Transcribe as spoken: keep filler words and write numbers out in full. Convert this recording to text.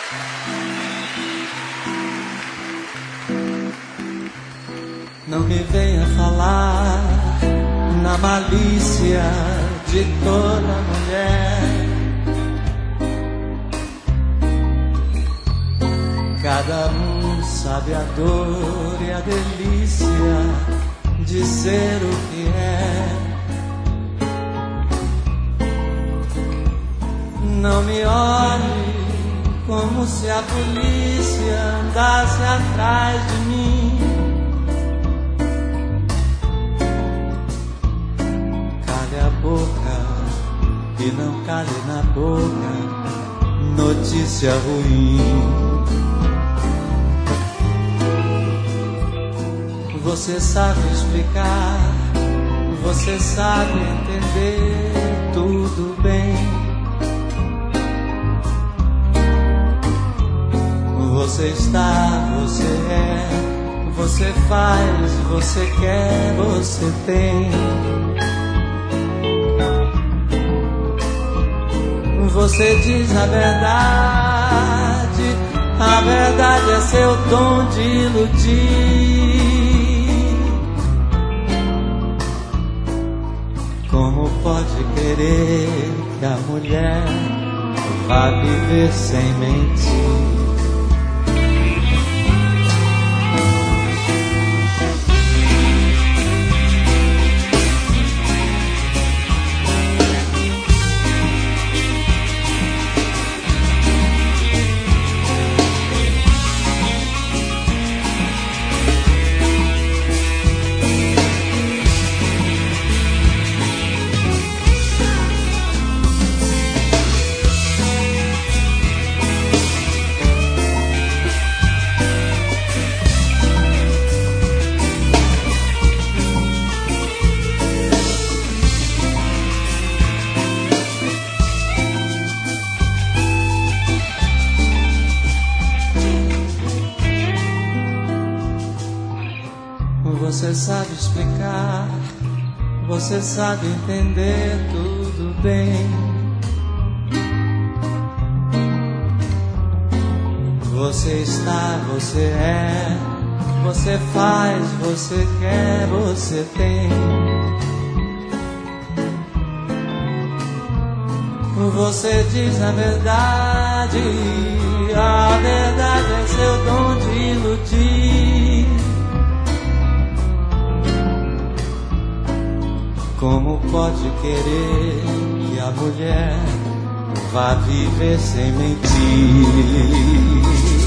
Não me venha falar na malícia de toda mulher. Cada um sabe a dor e a delícia de ser o que é. Não me olhe como se a polícia andasse atrás de mim. Cale a boca e não cale na boca notícia ruim. Você sabe explicar, você sabe entender tudo bem. Você está, você é, você faz, você quer, você tem. Você diz a verdade, a verdade é seu dom de iludir. Como pode querer que a mulher vá viver sem mentir? Você sabe explicar, você sabe entender tudo bem. Você está, você é, você faz, você quer, você tem. Você diz a verdade, a verdade é seu dom de iludir. Como pode querer que a mulher vá viver sem mentir?